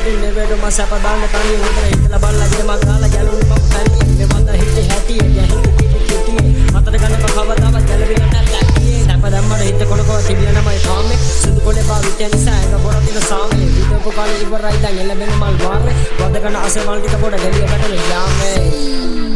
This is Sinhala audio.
වටින්නේ වේඩම සැප දාන්න තනිය හොඳට හිතලා බලලාගේ මං ගාලා ගැලුනේ මම තනිය මේ වන්ද හිතේ හැටියේ මතට ගන්න කවදාවත් ගැලවිලා නැත්නම් සැප දැම්මට හිත කොනකව තිබිලා නමයි කාමේ සුදු කොලේ පාවිච්චි නිසා එක පොරදින සාමේ විදපු කාලේ ඉවරයි දැන් එළඹෙන මල් වාරේ වද ගන්න අසවල් ටික පොඩ ගෙලිය පැටලෙ යාමේ